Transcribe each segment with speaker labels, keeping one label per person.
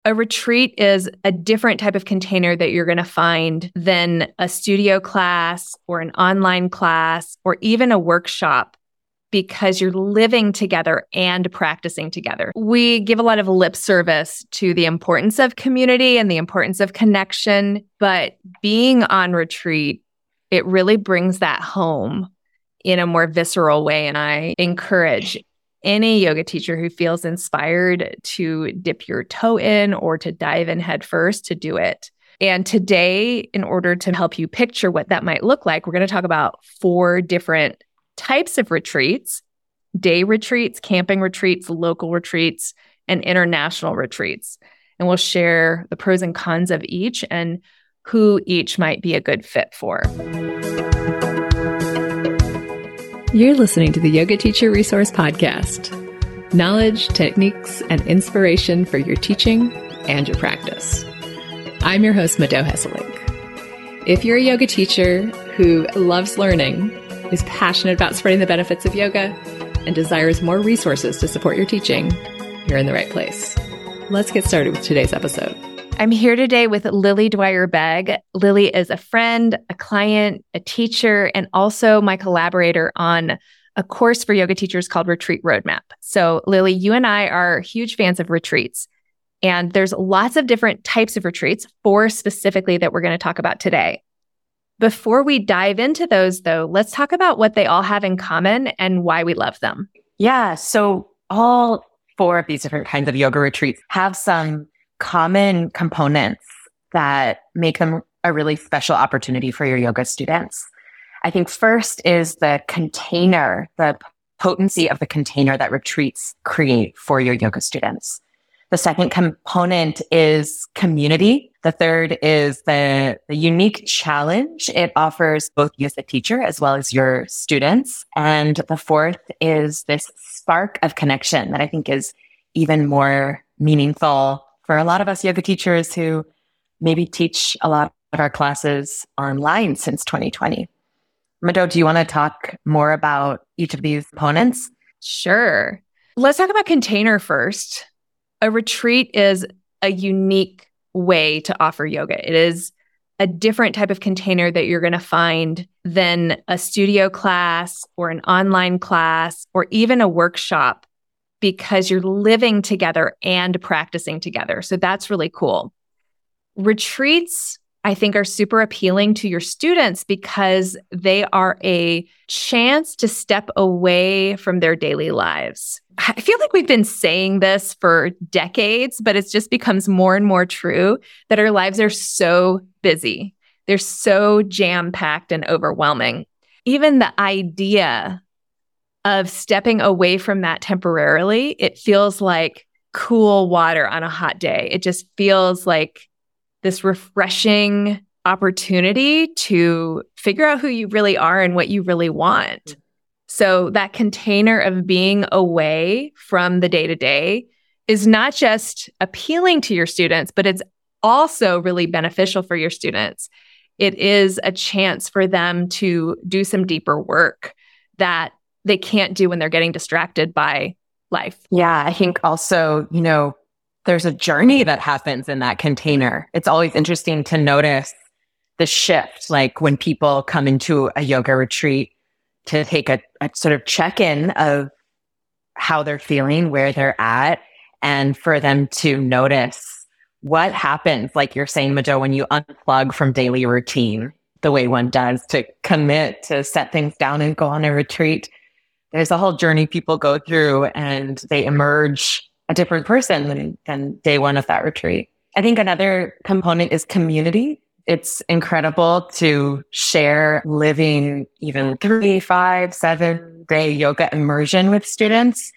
Speaker 1: A retreat is a different type of container that you're going to find than a studio class or an online class or even a workshop because you're living together and practicing together. We give a lot of lip service to the importance of community and the importance of connection, but being on retreat, it really brings that home in a more visceral way. And I encourage any yoga teacher who feels inspired to dip your toe in or to dive in head first to do it. And today, in order to help you picture what that might look like, we're going to talk about 4 different types of retreats: day retreats, camping retreats, local retreats, and international retreats. And we'll share the pros and cons of each and who each might be a good fit for.
Speaker 2: You're listening to the Yoga Teacher Resource Podcast. Knowledge, techniques, and inspiration for your teaching and your practice. I'm your host, Mado Hesselink. If you're a yoga teacher who loves learning, is passionate about spreading the benefits of yoga, and desires more resources to support your teaching, you're in the right place. Let's get started with today's episode.
Speaker 1: I'm here today with Lily Dwyer-Begg. Lily is a friend, a client, a teacher, and also my collaborator on a course for yoga teachers called Retreat Roadmap. So Lily, you and I are huge fans of retreats, and there's lots of different types of retreats, 4 specifically that we're going to talk about today. Before we dive into those, though, let's talk about what they all have in common and why we love them.
Speaker 3: Yeah, so all 4 of these different kinds of yoga retreats have some common components that make them a really special opportunity for your yoga students. I think first is the container, the potency of the container that retreats create for your yoga students. The second component is community. The third is the unique challenge it offers both you as a teacher as well as your students. And the fourth is this spark of connection that I think is even more meaningful for a lot of us yoga teachers who maybe teach a lot of our classes online since 2020. Mado, do you want to talk more about each of these components?
Speaker 1: Sure. Let's talk about container first. A retreat is a unique way to offer yoga. It is a different type of container that you're going to find than a studio class or an online class or even a workshop because you're living together and practicing together. So that's really cool. Retreats, I think, are super appealing to your students because they are a chance to step away from their daily lives. I feel like we've been saying this for decades, but it just becomes more and more true that our lives are so busy. They're so jam-packed and overwhelming. Even the idea of stepping away from that temporarily, it feels like cool water on a hot day. It just feels like this refreshing opportunity to figure out who you really are and what you really want. So that container of being away from the day-to-day is not just appealing to your students, but it's also really beneficial for your students. It is a chance for them to do some deeper work that they can't do when they're getting distracted by life.
Speaker 3: Yeah, I think also, there's a journey that happens in that container. It's always interesting to notice the shift, like when people come into a yoga retreat to take a sort of check-in of how they're feeling, where they're at, and for them to notice what happens, like you're saying, Mado, when you unplug from daily routine, the way one does to commit to set things down and go on a retreat. There's a whole journey people go through and they emerge a different person than day one of that retreat. I think another component is community. It's incredible to share living even 3, 5, 7-day yoga immersion with students.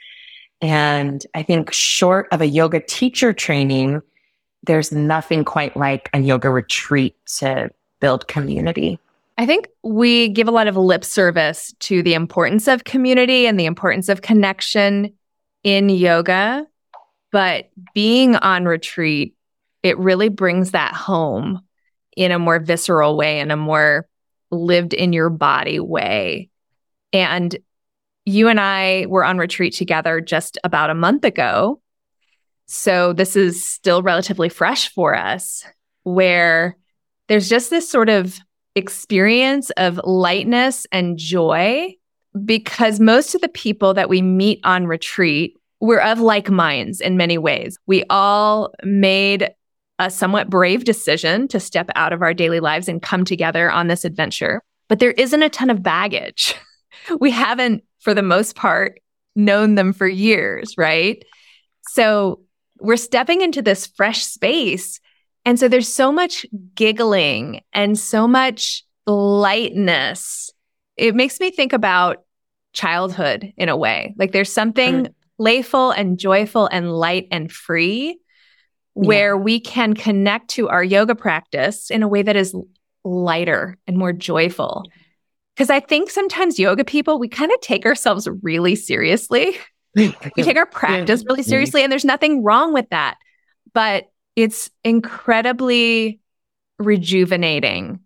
Speaker 3: And I think short of a yoga teacher training, there's nothing quite like a yoga retreat to build community.
Speaker 1: I think we give a lot of lip service to the importance of community and the importance of connection in yoga, but being on retreat, it really brings that home in a more visceral way, in a more lived in your body way. And you and I were on retreat together just about a month ago. So this is still relatively fresh for us, where there's just this sort of experience of lightness and joy, because most of the people that we meet on retreat, we're of like minds in many ways. We all made a somewhat brave decision to step out of our daily lives and come together on this adventure. But there isn't a ton of baggage. We haven't, for the most part, known them for years, right? So we're stepping into this fresh space. And so there's so much giggling and so much lightness. It makes me think about childhood in a way. Like there's something playful and joyful and light and free where we can connect to our yoga practice in a way that is lighter and more joyful. Because I think sometimes yoga people, we kind of take ourselves really seriously. We take our practice really seriously, and there's nothing wrong with that. But it's incredibly rejuvenating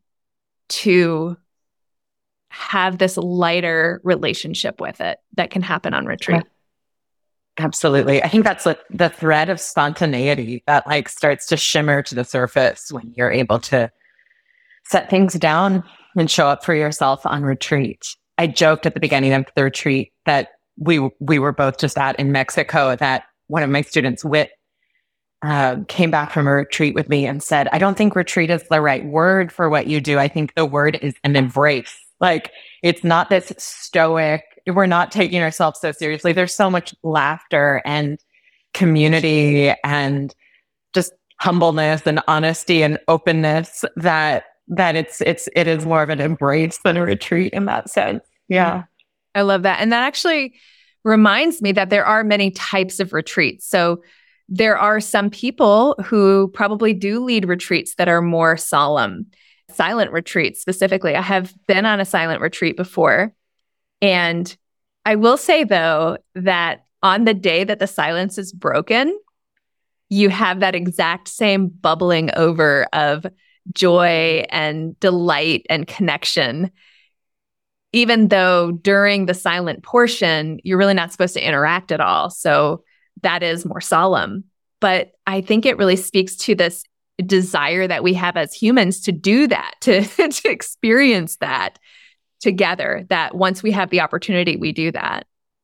Speaker 1: to have this lighter relationship with it that can happen on retreat.
Speaker 3: Absolutely. I think that's like the thread of spontaneity that like starts to shimmer to the surface when you're able to set things down and show up for yourself on retreat. I joked at the beginning of the retreat that we were both just at in Mexico, that one of my students, Whit, came back from a retreat with me and said, I don't think retreat is the right word for what you do. I think the word is an embrace. Like, it's not this stoic, we're not taking ourselves so seriously. There's so much laughter and community and just humbleness and honesty and openness that it is more of an embrace than a retreat in that sense. Yeah.
Speaker 1: I love that. And that actually reminds me that there are many types of retreats. So there are some people who probably do lead retreats that are more solemn, silent retreats specifically. I have been on a silent retreat before. And I will say, though, that on the day that the silence is broken, you have that exact same bubbling over of joy and delight and connection, even though during the silent portion, you're really not supposed to interact at all. So that is more solemn. But I think it really speaks to this desire that we have as humans to do that, to experience that together, that once we have the opportunity, we do that.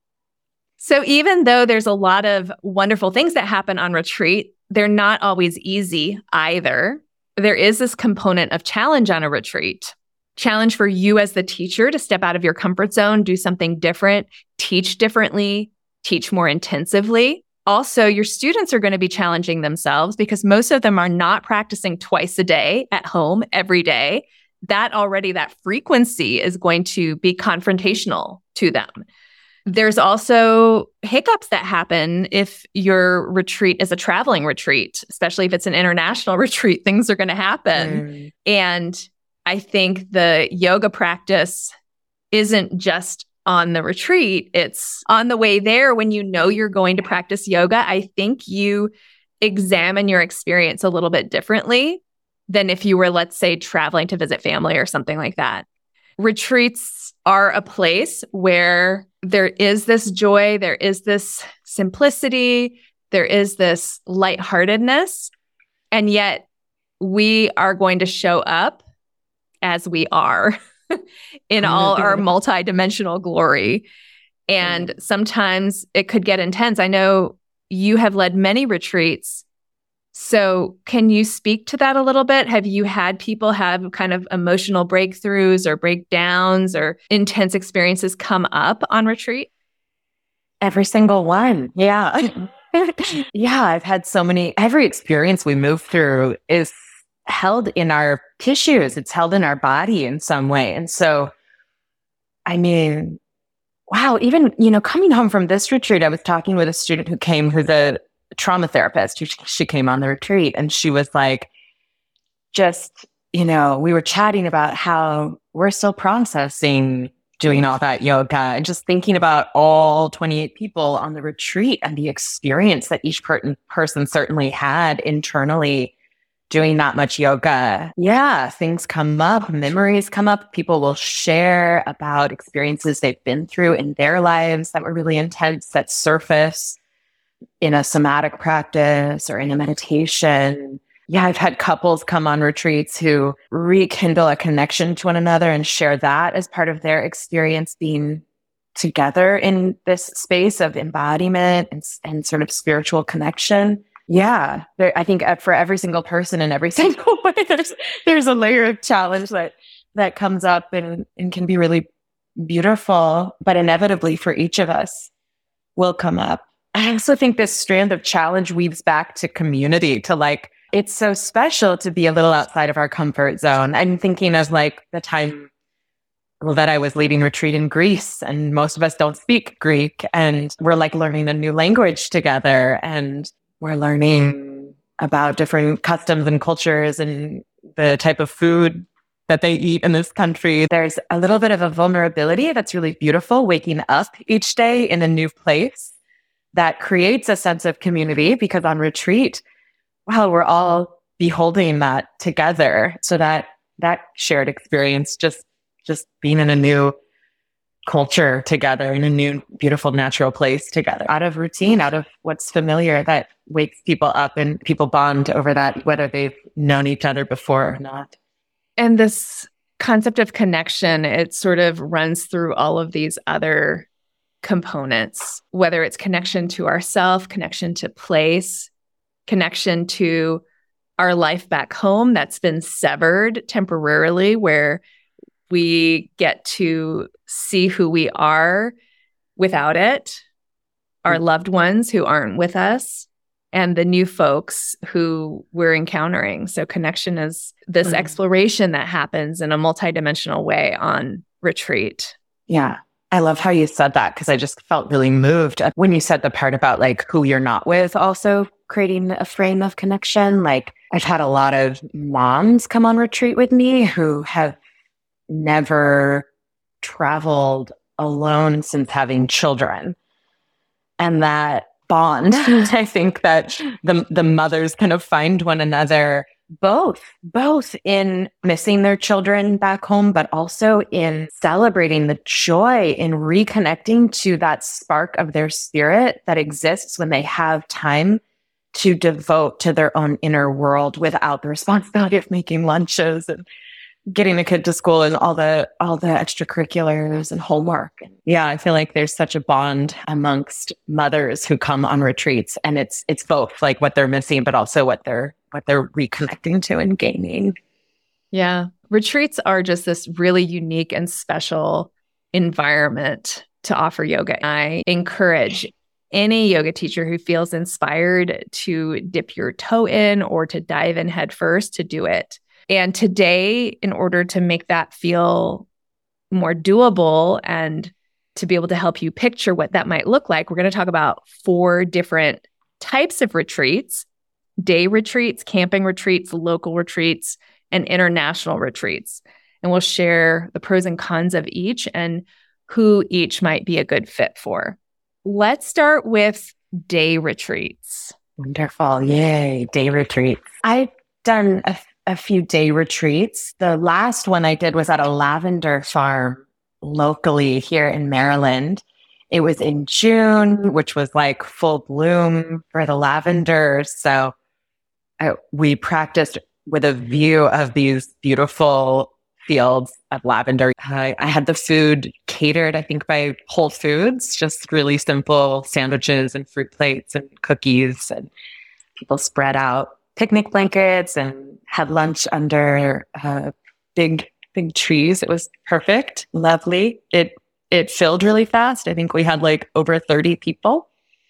Speaker 1: So even though there's a lot of wonderful things that happen on retreat, they're not always easy either. There is this component of challenge on a retreat. Challenge for you as the teacher to step out of your comfort zone, do something different, teach differently, teach more intensively. Also, your students are going to be challenging themselves because most of them are not practicing twice a day at home every day. That frequency is going to be confrontational to them. There's also hiccups that happen if your retreat is a traveling retreat, especially if it's an international retreat, things are going to happen. And I think the yoga practice isn't just on the retreat, it's on the way there. When you know you're going to practice yoga, I think you examine your experience a little bit differently than if you were, let's say, traveling to visit family or something like that. Retreats are a place where there is this joy, there is this simplicity, there is this lightheartedness, and yet we are going to show up as we are in all our multidimensional glory. And sometimes it could get intense. I know you have led many retreats. So can you speak to that a little bit? Have you had people have kind of emotional breakthroughs or breakdowns or intense experiences come up on retreat?
Speaker 3: Every single one. Yeah. Yeah. I've had so many. Every experience we move through is held in our tissues. It's held in our body in some way. And so, I mean, wow, even, coming home from this retreat, I was talking with a student who came, who's a trauma therapist. She came on the retreat and she was like, we were chatting about how we're still processing doing all that yoga and just thinking about all 28 people on the retreat and the experience that each person certainly had internally doing that much yoga. Yeah, things come up, memories come up. People will share about experiences they've been through in their lives that were really intense, that surface. in a somatic practice or in a meditation. Yeah, I've had couples come on retreats who rekindle a connection to one another and share that as part of their experience being together in this space of embodiment and sort of spiritual connection. Yeah, I think for every single person in every single way, there's a layer of challenge that comes up and can be really beautiful, but inevitably for each of us will come up. I also think this strand of challenge weaves back to community, to like, it's so special to be a little outside of our comfort zone. I'm thinking of like the time that I was leading retreat in Greece, and most of us don't speak Greek, and we're like learning a new language together, and we're learning about different customs and cultures and the type of food that they eat in this country. There's a little bit of a vulnerability that's really beautiful, waking up each day in a new place that creates a sense of community, because on retreat, well, we're all beholding that together. So that shared experience, just being in a new culture together, in a new, beautiful, natural place together, out of routine, out of what's familiar, that wakes people up and people bond over that, whether they've known each other before or not.
Speaker 1: And this concept of connection, it sort of runs through all of these other components, whether it's connection to ourself, connection to place, connection to our life back home that's been severed temporarily, where we get to see who we are without it, our loved ones who aren't with us, and the new folks who we're encountering. So connection is this exploration that happens in a multidimensional way on retreat.
Speaker 3: Yeah. I love how you said that, because I just felt really moved when you said the part about like who you're not with, also creating a frame of connection. Like I've had a lot of moms come on retreat with me who have never traveled alone since having children. And that bond, I think that the mothers kind of find one another both in missing their children back home, but also in celebrating the joy in reconnecting to that spark of their spirit that exists when they have time to devote to their own inner world without the responsibility of making lunches and getting the kid to school and all the extracurriculars and homework. Yeah, I feel like there's such a bond amongst mothers who come on retreats, and it's both like what they're missing, but also what they're reconnecting to and gaining.
Speaker 1: Yeah. Retreats are just this really unique and special environment to offer yoga. I encourage any yoga teacher who feels inspired to dip your toe in or to dive in head first to do it. And today, in order to make that feel more doable and to be able to help you picture what that might look like, we're going to talk about 4 different types of retreats: day retreats, camping retreats, local retreats, and international retreats. And we'll share the pros and cons of each and who each might be a good fit for. Let's start with day retreats.
Speaker 3: Wonderful. Yay. Day retreats. I've done a few day retreats. The last one I did was at a lavender farm locally here in Maryland. It was in June, which was like full bloom for the lavender. So we practiced with a view of these beautiful fields of lavender. I had the food catered, I think, by Whole Foods, just really simple sandwiches and fruit plates and cookies, and people spread out picnic blankets and had lunch under big trees. It was perfect, lovely. It filled really fast. I think we had like over 30 people.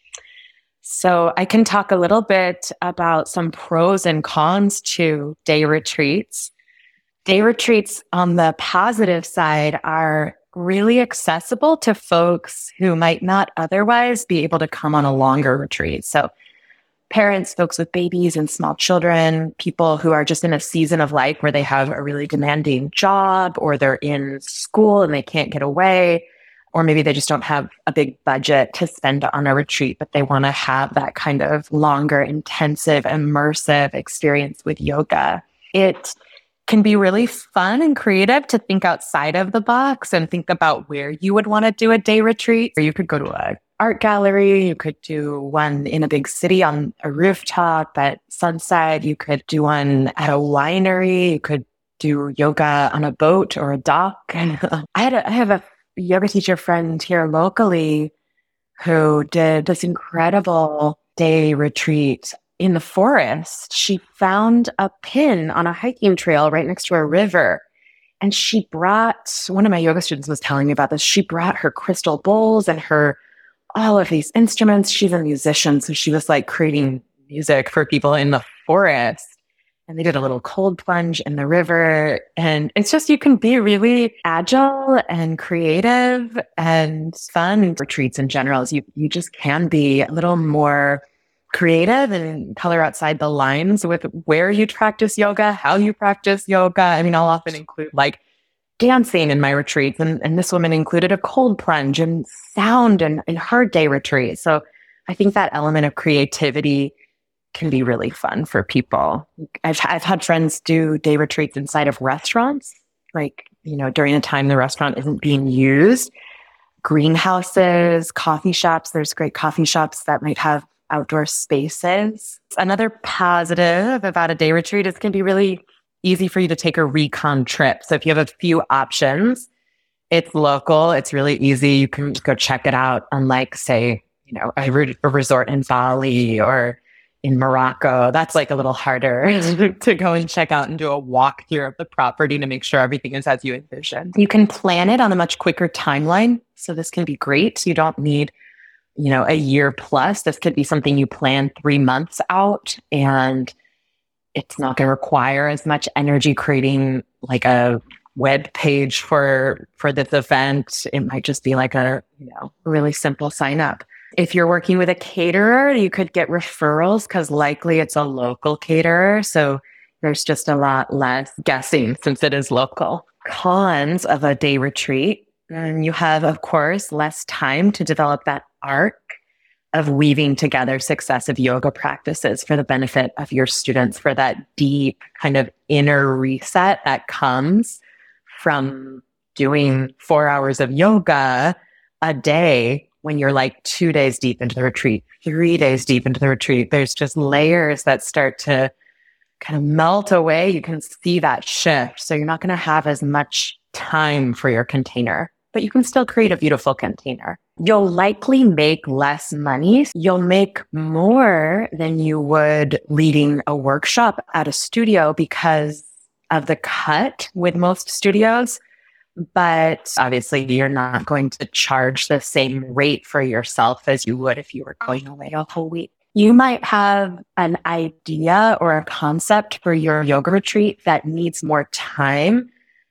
Speaker 3: So I can talk a little bit about some pros and cons to day retreats. Day retreats on the positive side are really accessible to folks who might not otherwise be able to come on a longer retreat. So parents, folks with babies and small children, people who are just in a season of life where they have a really demanding job, or they're in school and they can't get away, or maybe they just don't have a big budget to spend on a retreat, but they want to have that kind of longer, intensive, immersive experience with yoga. It can be really fun and creative to think outside of the box and think about where you would want to do a day retreat. Or you could go to art gallery. You could do one in a big city on a rooftop at sunset. You could do one at a winery. You could do yoga on a boat or a dock. And I have a yoga teacher friend here locally who did this incredible day retreat in the forest. She found a pin on a hiking trail right next to a river. And she brought, one of my yoga students was telling me about this. She brought her crystal bowls and all of these instruments. She's a musician. So she was like creating music for people in the forest. And they did a little cold plunge in the river. And it's just, you can be really agile and creative and fun. Retreats in general is you just can be a little more creative and color outside the lines with where you practice yoga, how you practice yoga. I mean, I'll often include like dancing in my retreats. And this woman included a cold plunge and sound in her day retreat. So I think that element of creativity can be really fun for people. I've had friends do day retreats inside of restaurants, like, during a time the restaurant isn't being used. Greenhouses, coffee shops. There's great coffee shops that might have outdoor spaces. Another positive about a day retreat is it can be really easy for you to take a recon trip. So if you have a few options, it's local, it's really easy. You can go check it out, unlike, say, a resort in Bali or in Morocco. That's like a little harder to go and check out and do a walkthrough of the property to make sure everything is as you envision. You can plan it on a much quicker timeline. So this can be great. You don't need a year plus. This could be something you plan 3 months out, and it's not going to require as much energy creating like a web page for this event. It might just be like a, really simple sign up. If you're working with a caterer, you could get referrals because likely it's a local caterer. So there's just a lot less guessing since it is local. Cons of a day retreat. And you have, of course, less time to develop that arc of weaving together successive yoga practices for the benefit of your students, for that deep kind of inner reset that comes from doing 4 hours of yoga a day when you're like 2 days deep into the retreat, 3 days deep into the retreat. There's just layers that start to kind of melt away. You can see that shift. So you're not going to have as much time for your container, but you can still create a beautiful container. You'll likely make less money. You'll make more than you would leading a workshop at a studio because of the cut with most studios. But obviously, you're not going to charge the same rate for yourself as you would if you were going away a whole week. You might have an idea or a concept for your yoga retreat that needs more time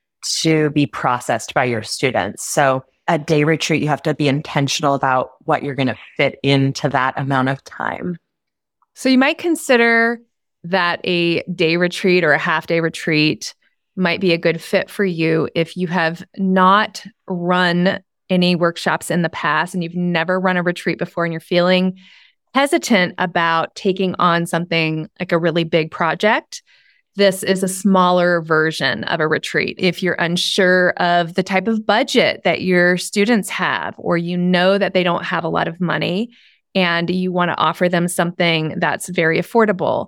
Speaker 3: to be processed by your students. So a day retreat, you have to be intentional about what you're going to fit into that amount of time.
Speaker 1: So you might consider that a day retreat or a half-day retreat might be a good fit for you if you have not run any workshops in the past and you've never run a retreat before and you're feeling hesitant about taking on something like a really big project. This is a smaller version of a retreat. If you're unsure of the type of budget that your students have, or you know that they don't have a lot of money and you want to offer them something that's very affordable,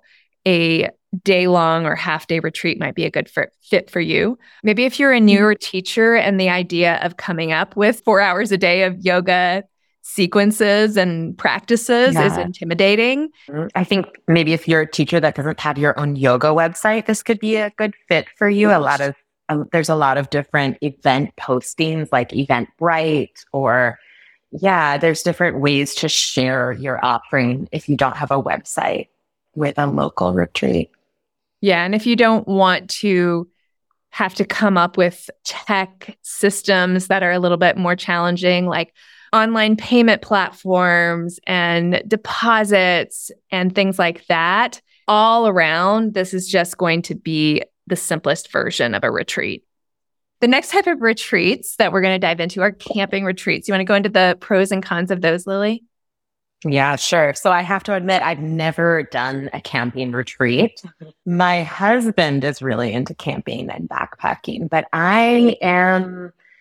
Speaker 1: a day-long or half-day retreat might be a good fit for you. Maybe if you're a newer teacher and the idea of coming up with 4 hours a day of yoga sequences and practices is intimidating.
Speaker 3: I think maybe if you're a teacher that doesn't have your own yoga website, this could be a good fit for you. There's a lot of different event postings like Eventbrite, or there's different ways to share your offering if you don't have a website with a local retreat.
Speaker 1: Yeah, and if you don't want to have to come up with tech systems that are a little bit more challenging, like online payment platforms and deposits and things like that, all around, this is just going to be the simplest version of a retreat. The next type of retreats that we're going to dive into are camping retreats. You want to go into the pros and cons of those, Lily?
Speaker 3: Yeah, sure. So I have to admit, I've never done a camping retreat. My husband is really into camping and backpacking, but I am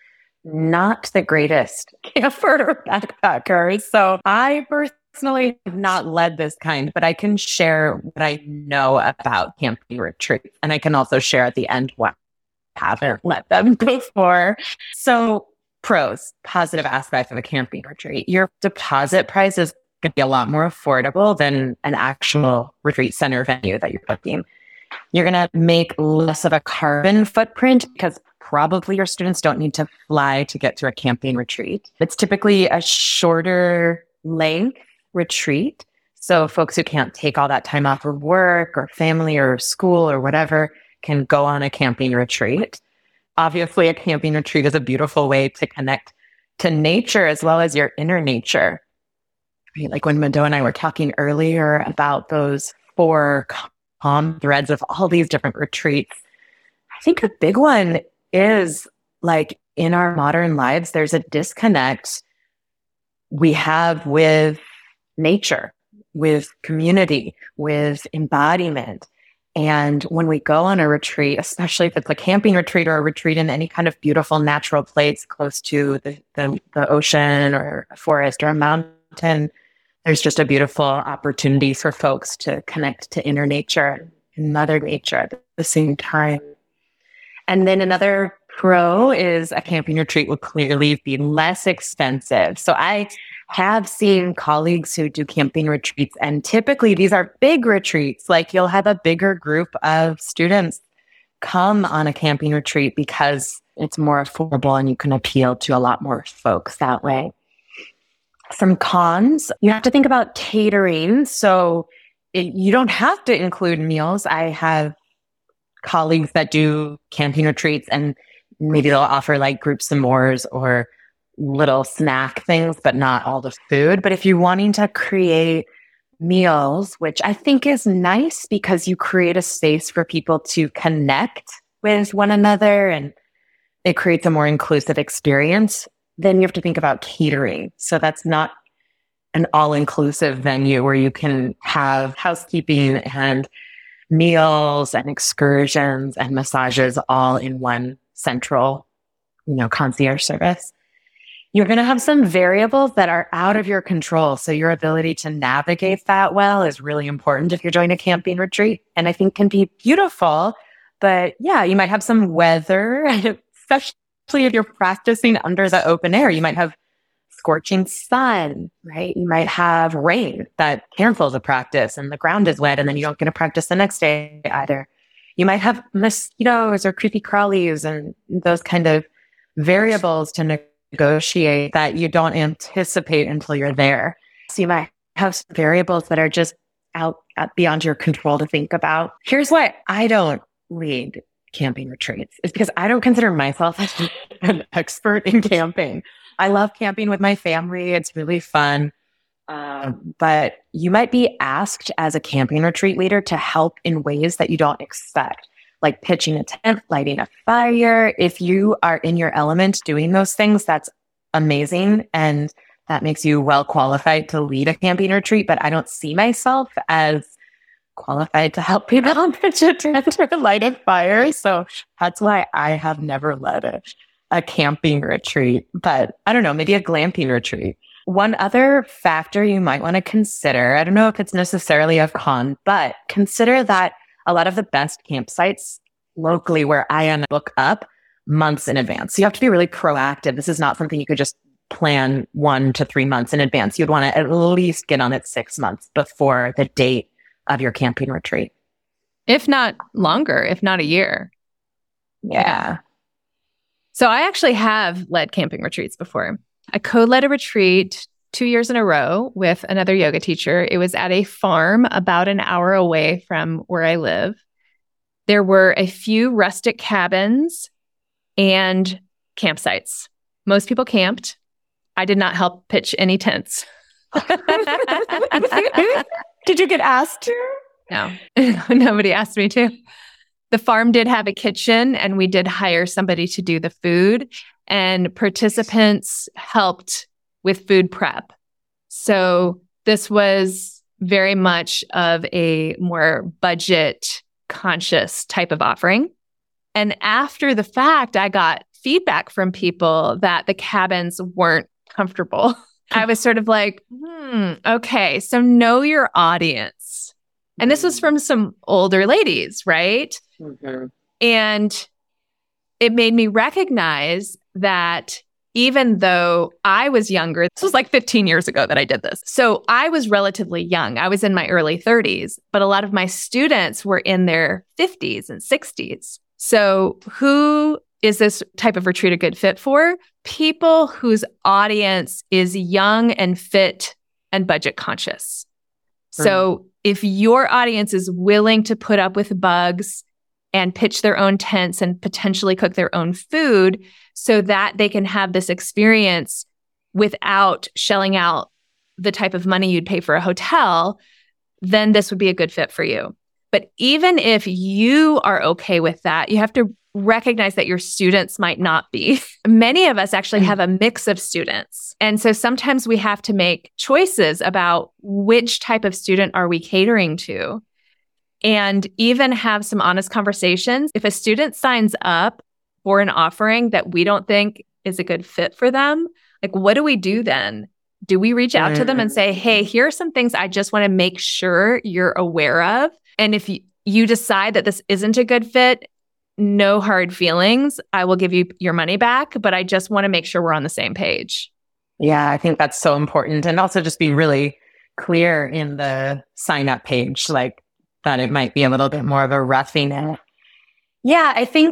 Speaker 3: not the greatest camper or backpacker. So I personally have not led this kind, but I can share what I know about camping retreats. And I can also share at the end what I haven't led them before. So pros, positive aspects of a camping retreat. Your deposit price is going to be a lot more affordable than an actual retreat center venue that you're booking. You're going to make less of a carbon footprint because probably your students don't need to fly to get to a camping retreat. It's typically a shorter length retreat. So folks who can't take all that time off of work or family or school or whatever can go on a camping retreat. Obviously, a camping retreat is a beautiful way to connect to nature as well as your inner nature. Right? Like when Mado and I were talking earlier about those 4 common threads of all these different retreats, I think a big one is like in our modern lives, there's a disconnect we have with nature, with community, with embodiment. And when we go on a retreat, especially if it's a camping retreat or a retreat in any kind of beautiful natural place close to the ocean or a forest or a mountain, there's just a beautiful opportunity for folks to connect to inner nature and Mother Nature at the same time. And then another pro is a camping retreat will clearly be less expensive. So I have seen colleagues who do camping retreats, and typically these are big retreats. Like you'll have a bigger group of students come on a camping retreat because it's more affordable and you can appeal to a lot more folks that way. Some cons, you have to think about catering. So you don't have to include meals. I have colleagues that do camping retreats and maybe they'll offer like group s'mores or little snack things, but not all the food. But if you're wanting to create meals, which I think is nice because you create a space for people to connect with one another and it creates a more inclusive experience, then you have to think about catering. So that's not an all-inclusive venue where you can have housekeeping and meals and excursions and massages all in one central, concierge service. You're going to have some variables that are out of your control. So your ability to navigate that well is really important if you're doing a camping retreat, and I think can be beautiful. But yeah, you might have some weather, especially if you're practicing under the open air. You might have scorching sun, right? You might have rain that cancels a practice and the ground is wet and then you don't get to practice the next day either. You might have mosquitoes or creepy crawlies and those kind of variables to negotiate that you don't anticipate until you're there. So you might have some variables that are just out beyond your control to think about. Here's why I don't lead camping retreats. It's because I don't consider myself an expert in camping. I love camping with my family. It's really fun. But you might be asked as a camping retreat leader to help in ways that you don't expect, like pitching a tent, lighting a fire. If you are in your element doing those things, that's amazing. And that makes you well qualified to lead a camping retreat. But I don't see myself as qualified to help people pitch a tent or light a fire. So that's why I have never led a camping retreat. But I don't know, maybe a glamping retreat. One other factor you might want to consider, I don't know if it's necessarily a con, but consider that a lot of the best campsites locally where I am book up months in advance. So you have to be really proactive. This is not something you could just plan 1 to 3 months in advance. You'd want to at least get on it 6 months before the date of your camping retreat.
Speaker 1: If not longer, if not a year.
Speaker 3: Yeah.
Speaker 1: So I actually have led camping retreats before. I co-led a retreat 2 years in a row with another yoga teacher. It was at a farm about an hour away from where I live. There were a few rustic cabins and campsites. Most people camped. I did not help pitch any tents.
Speaker 3: Did you get asked to?
Speaker 1: No, nobody asked me to. The farm did have a kitchen and we did hire somebody to do the food, and participants helped with food prep. So this was very much of a more budget conscious type of offering. And after the fact, I got feedback from people that the cabins weren't comfortable. I was sort of like, okay, so know your audience. And this was from some older ladies, right?
Speaker 3: Mm-hmm.
Speaker 1: And it made me recognize that even though I was younger, this was like 15 years ago that I did this. So I was relatively young. I was in my early 30s, but a lot of my students were in their 50s and 60s. So who is this type of retreat a good fit for? People whose audience is young and fit and budget conscious. So if your audience is willing to put up with bugs and pitch their own tents and potentially cook their own food so that they can have this experience without shelling out the type of money you'd pay for a hotel, then this would be a good fit for you. But even if you are okay with that, you have to recognize that your students might not be. Many of us actually have a mix of students. And so sometimes we have to make choices about which type of student are we catering to, and even have some honest conversations. If a student signs up for an offering that we don't think is a good fit for them, like, what do we do then? Do we reach out to them and say, hey, here are some things I just want to make sure you're aware of? And if you decide that this isn't a good fit, no hard feelings. I will give you your money back, but I just want to make sure we're on the same page.
Speaker 3: Yeah, I think that's so important. And also just be really clear in the sign up page, like that it might be a little bit more of a roughing it.
Speaker 4: Yeah,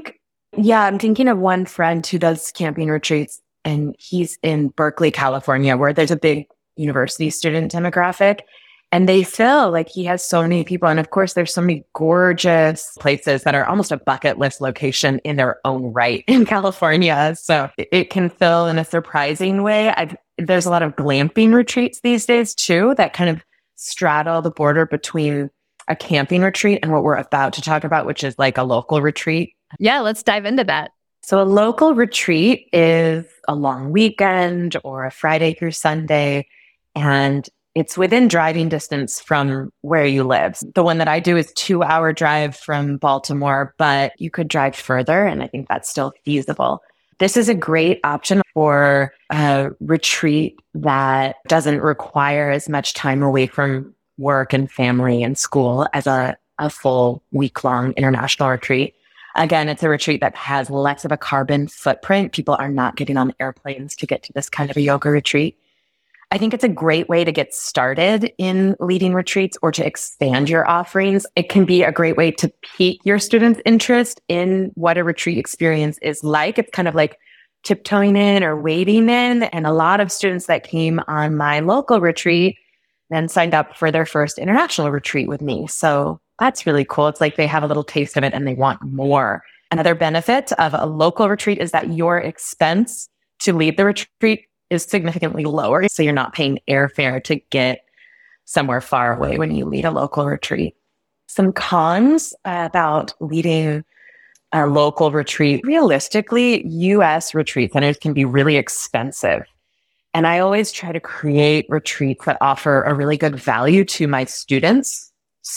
Speaker 4: I'm thinking of one friend who does camping retreats, and he's in Berkeley, California, where there's a big university student demographic. And they feel like he has so many people. And of course, there's so many gorgeous places that are almost a bucket list location in their own right in California. So it can fill in a surprising way. There's a lot of glamping retreats these days too, that kind of straddle the border between a camping retreat and what we're about to talk about, which is like a local retreat.
Speaker 1: Yeah, let's dive into that.
Speaker 4: So a local retreat is a long weekend or a Friday through Sunday, and it's within driving distance from where you live. The one that I do is 2-hour drive from Baltimore, but you could drive further, and I think that's still feasible. This is a great option for a retreat that doesn't require as much time away from work and family and school as a full week-long international retreat. Again, it's a retreat that has less of a carbon footprint. People are not getting on airplanes to get to this kind of a yoga retreat. I think it's a great way to get started in leading retreats or to expand your offerings. It can be a great way to pique your students' interest in what a retreat experience is like. It's kind of like tiptoeing in or wading in. And a lot of students that came on my local retreat then signed up for their first international retreat with me. So that's really cool. It's like they have a little taste of it and they want more. Another benefit of a local retreat is that your expense to lead the retreat is significantly lower. So you're not paying airfare to get somewhere far away when you lead a local retreat. Some cons about leading a local retreat. Realistically, US retreat centers can be really expensive. And I always try to create retreats that offer a really good value to my students.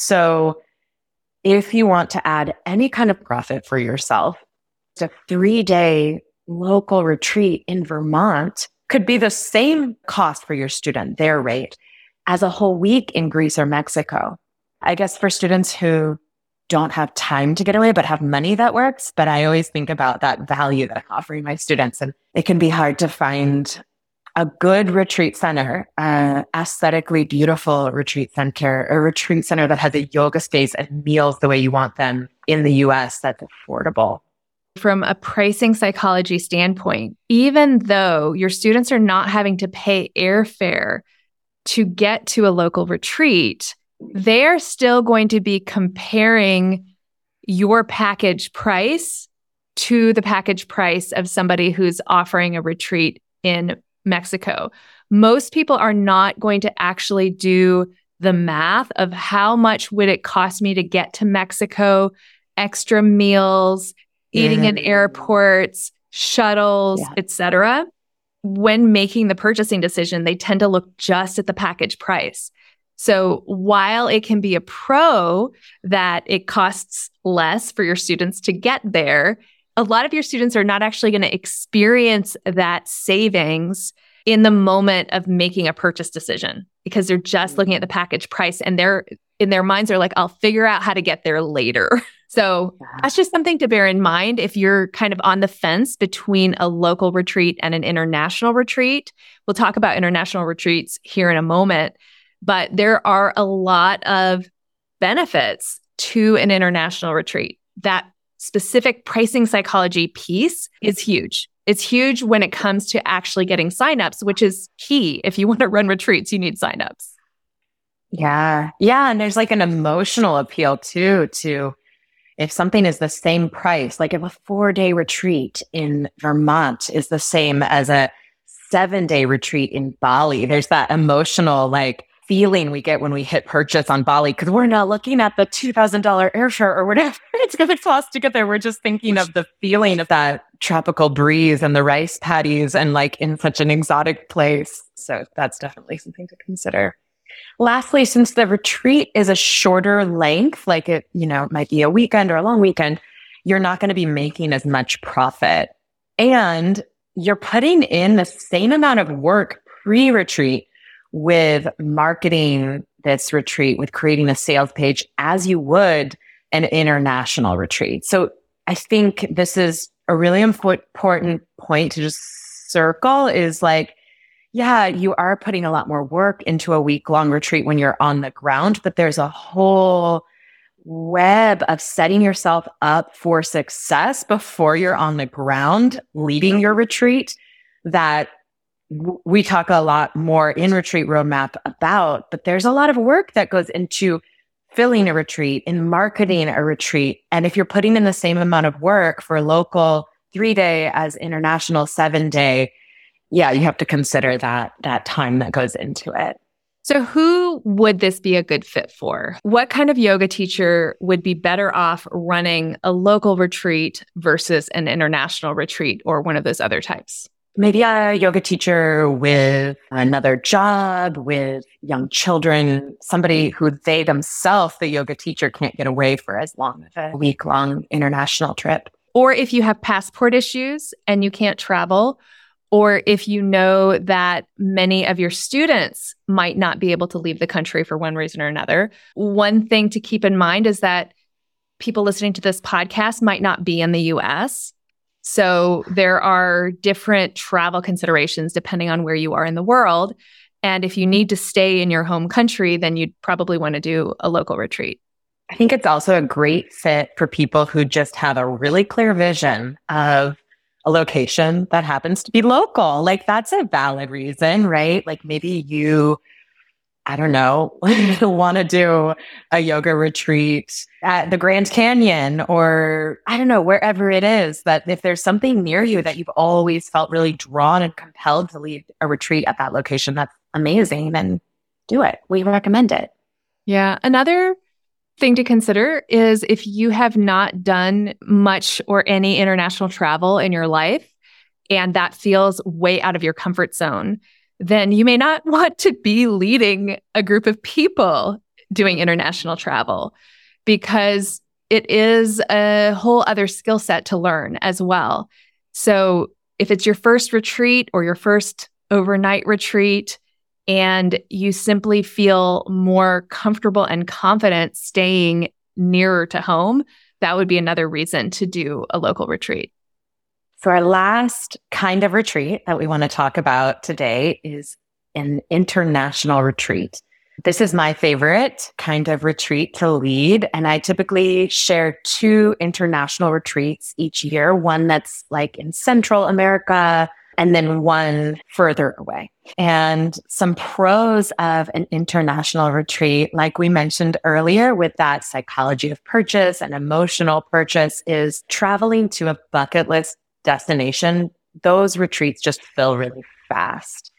Speaker 4: So if you want to add any kind of profit for yourself, a 3-day local retreat in Vermont could be the same cost for your student, their rate, as a whole week in Greece or Mexico. I guess for students who don't have time to get away but have money, that works. But I always think about that value that I'm offering my students. And it can be hard to find a good retreat center, aesthetically beautiful retreat center, a retreat center that has a yoga space and meals the way you want them in the US that's affordable.
Speaker 1: From a pricing psychology standpoint, even though your students are not having to pay airfare to get to a local retreat, they're still going to be comparing your package price to the package price of somebody who's offering a retreat in Mexico. Most people are not going to actually do the math of how much would it cost me to get to Mexico, extra meals, eating in airports, shuttles, etc. When making the purchasing decision, they tend to look just at the package price. So while it can be a pro that it costs less for your students to get there, a lot of your students are not actually going to experience that savings in the moment of making a purchase decision because they're just looking at the package price and they're in their minds are like, I'll figure out how to get there later. So that's just something to bear in mind if you're kind of on the fence between a local retreat and an international retreat. We'll talk about international retreats here in a moment, but there are a lot of benefits to an international retreat. That specific pricing psychology piece is huge. It's huge when it comes to actually getting signups, which is key. If you want to run retreats, you need signups.
Speaker 3: Yeah. Yeah. And there's like an emotional appeal too, to if something is the same price, like if a 4-day retreat in Vermont is the same as a 7-day retreat in Bali, there's that emotional like feeling we get when we hit purchase on Bali because we're not looking at the $2,000 airfare or whatever it's going to cost to get there. We're just thinking of the feeling of that tropical breeze and the rice paddies and like in such an exotic place. So that's definitely something to consider. Lastly, since the retreat is a shorter length, like it, it might be a weekend or a long weekend, you're not going to be making as much profit. And you're putting in the same amount of work pre-retreat with marketing this retreat, with creating a sales page as you would an international retreat. So I think this is a really important point to just circle is like, yeah, you are putting a lot more work into a week-long retreat when you're on the ground, but there's a whole web of setting yourself up for success before you're on the ground leading your retreat that we talk a lot more in Retreat Roadmap about, but there's a lot of work that goes into filling a retreat, in marketing a retreat. And if you're putting in the same amount of work for local 3-day as international 7-day, yeah, you have to consider that time that goes into it.
Speaker 1: So who would this be a good fit for? What kind of yoga teacher would be better off running a local retreat versus an international retreat or one of those other types?
Speaker 3: Maybe a yoga teacher with another job, with young children, somebody who they themselves, the yoga teacher, can't get away for as long as a week-long international trip.
Speaker 1: Or if you have passport issues and you can't travel, or if you know that many of your students might not be able to leave the country for one reason or another. One thing to keep in mind is that people listening to this podcast might not be in the US. So there are different travel considerations depending on where you are in the world. And if you need to stay in your home country, then you'd probably want to do a local retreat.
Speaker 3: I think it's also a great fit for people who just have a really clear vision of a location that happens to be local. Like that's a valid reason, right? Like maybe you, I don't know, want to do a yoga retreat at the Grand Canyon or I don't know, wherever it is, that if there's something near you that you've always felt really drawn and compelled to lead a retreat at that location, that's amazing. And do it. We recommend it.
Speaker 1: Yeah. Another thing to consider is if you have not done much or any international travel in your life, and that feels way out of your comfort zone, then you may not want to be leading a group of people doing international travel because it is a whole other skill set to learn as well. So if it's your first retreat or your first overnight retreat, and you simply feel more comfortable and confident staying nearer to home, that would be another reason to do a local retreat.
Speaker 3: So our last kind of retreat that we want to talk about today is an international retreat. This is my favorite kind of retreat to lead. And I typically share 2 international retreats each year, one that's like in Central America, and then one further away. And some pros of an international retreat, like we mentioned earlier with that psychology of purchase and emotional purchase, is traveling to a bucket list destination. Those retreats just fill really fast.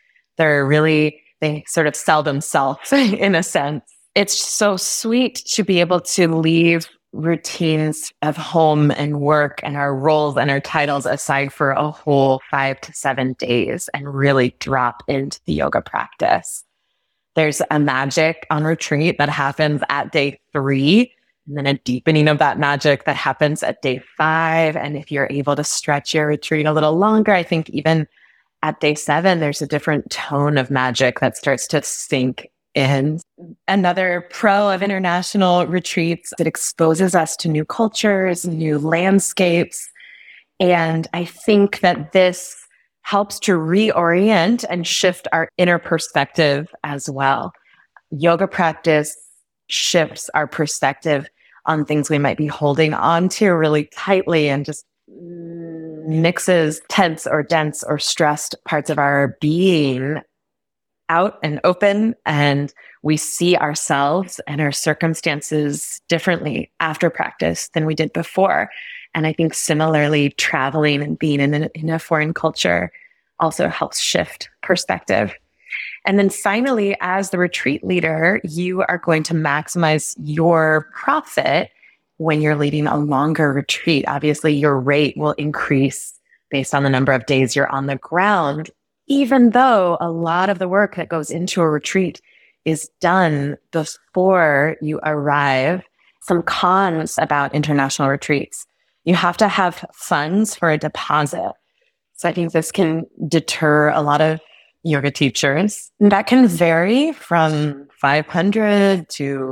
Speaker 3: They sort of sell themselves in a sense. It's so sweet to be able to leave routines of home and work and our roles and our titles aside for a whole 5 to 7 days and really drop into the yoga practice. There's a magic on retreat that happens at day 3
Speaker 4: and then a deepening of that magic that happens at day 5. And if you're able to stretch your retreat a little longer, I think even at day 7, there's a different tone of magic that starts to sink in. Another pro of international retreats, it exposes us to new cultures, new landscapes. And I think that this helps to reorient and shift our inner perspective as well. Yoga practice shifts our perspective on things we might be holding on to really tightly and just mixes tense or dense or stressed parts of our being out and open, and we see ourselves and our circumstances differently after practice than we did before. And I think similarly, traveling and being in a foreign culture also helps shift perspective. And then finally, as the retreat leader, you are going to maximize your profit when you're leading a longer retreat. Obviously, your rate will increase based on the number of days you're on the ground, even though a lot of the work that goes into a retreat is done before you arrive. Some cons about international retreats. You have to have funds for a deposit. So I think this can deter a lot of yoga teachers. And that can vary from $500 to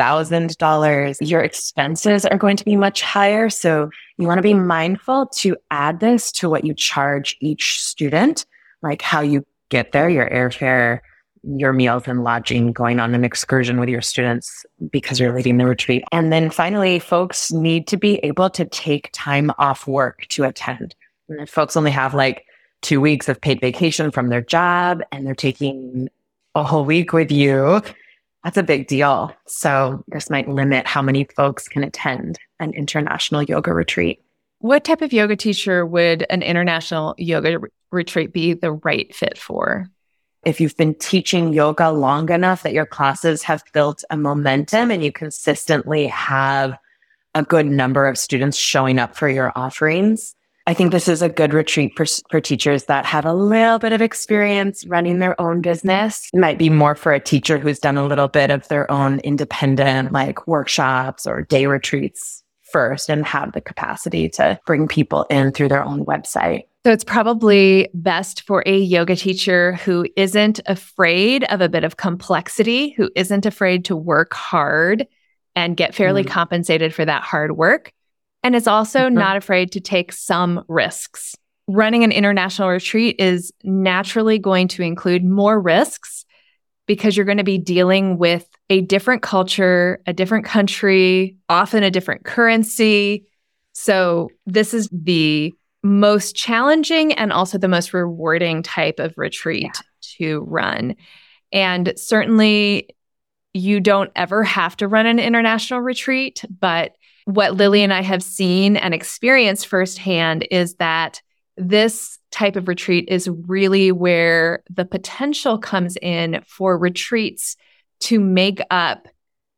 Speaker 4: $5,000. Your expenses are going to be much higher. So you want to be mindful to add this to what you charge each student, like how you get there, your airfare, your meals and lodging, going on an excursion with your students because you're leading the retreat. And then finally, folks need to be able to take time off work to attend. And if folks only have like 2 weeks of paid vacation from their job and they're taking a whole week with you, that's a big deal. So this might limit how many folks can attend an international yoga retreat.
Speaker 1: What type of yoga teacher would an international yoga retreat be the right fit for?
Speaker 4: If you've been teaching yoga long enough that your classes have built a momentum and you consistently have a good number of students showing up for your offerings, I think this is a good retreat for teachers that have a little bit of experience running their own business. It might be more for a teacher who's done a little bit of their own independent, like workshops or day retreats first and have the capacity to bring people in through their own website.
Speaker 1: So it's probably best for a yoga teacher who isn't afraid of a bit of complexity, who isn't afraid to work hard and get fairly compensated for that hard work. And is also not afraid to take some risks. Running an international retreat is naturally going to include more risks because you're going to be dealing with a different culture, a different country, often a different currency. So this is the most challenging and also the most rewarding type of retreat to run. And certainly you don't ever have to run an international retreat, but what Lily and I have seen and experienced firsthand is that this type of retreat is really where the potential comes in for retreats to make up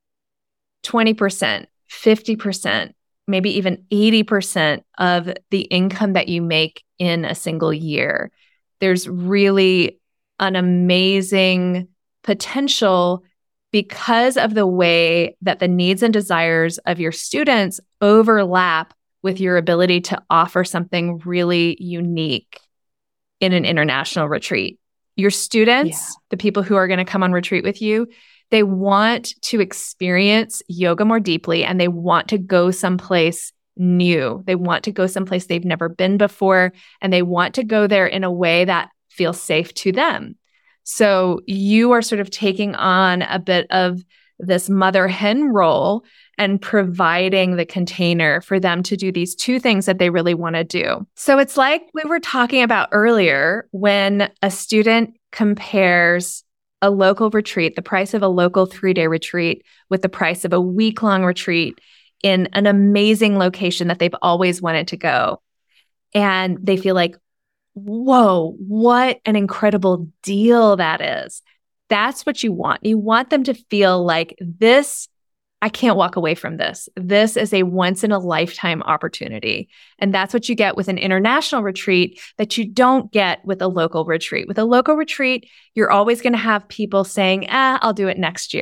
Speaker 1: 20%, 50%, maybe even 80% of the income that you make in a single year. There's really an amazing potential because of the way that the needs and desires of your students overlap with your ability to offer something really unique in an international retreat. Your students, the people who are going to come on retreat with you, they want to experience yoga more deeply and they want to go someplace new. They want to go someplace they've never been before, and they want to go there in a way that feels safe to them. So you are sort of taking on a bit of this mother hen role and providing the container for them to do these two things that they really want to do. So it's like we were talking about earlier when a student compares a local retreat, the price of a local 3-day retreat with the price of a week-long retreat in an amazing location that they've always wanted to go. And they feel like, whoa, what an incredible deal that is. That's what you want. You want them to feel like this, I can't walk away from this. This is a once in a lifetime opportunity. And that's what you get with an international retreat that you don't get with a local retreat. With a local retreat, you're always going to have people saying, I'll do it next year.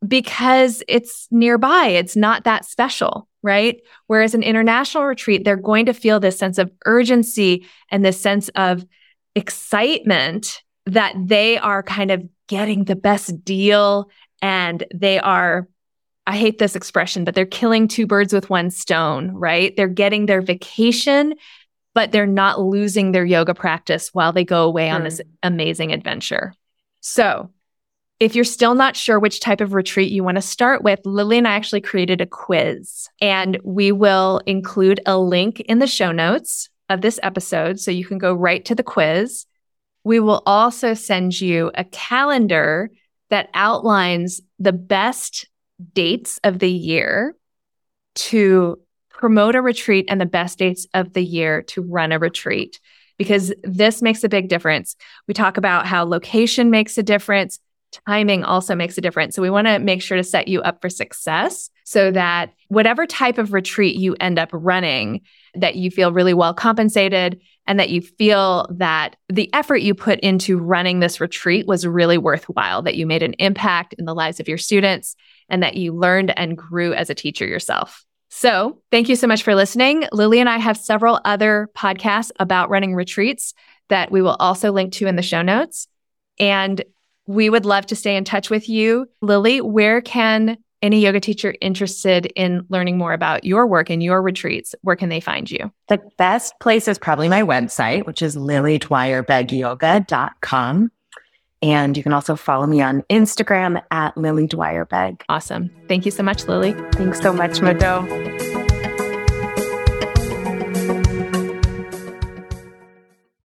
Speaker 1: because it's nearby. It's not that special, right? Whereas an international retreat, they're going to feel this sense of urgency and this sense of excitement that they are kind of getting the best deal. And they are, I hate this expression, but they're killing two birds with one stone, right? They're getting their vacation, but they're not losing their yoga practice while they go away on this amazing adventure. So if you're still not sure which type of retreat you want to start with, Lily and I actually created a quiz, and we will include a link in the show notes of this episode so you can go right to the quiz. We will also send you a calendar that outlines the best dates of the year to promote a retreat and the best dates of the year to run a retreat, because this makes a big difference. We talk about how location makes a difference. Timing also makes a difference. So we want to make sure to set you up for success so that whatever type of retreat you end up running, that you feel really well compensated and that you feel that the effort you put into running this retreat was really worthwhile, that you made an impact in the lives of your students and that you learned and grew as a teacher yourself. So thank you so much for listening. Lily and I have several other podcasts about running retreats that we will also link to in the show notes. And we would love to stay in touch with you. Lily, where can any yoga teacher interested in learning more about your work and your retreats, where can they find you?
Speaker 3: The best place is probably my website, which is lilydwyerbeggyoga.com. And you can also follow me on Instagram at lilydwyerbeck.
Speaker 1: Awesome. Thank you so much, Lily.
Speaker 3: Thanks so much, Mado.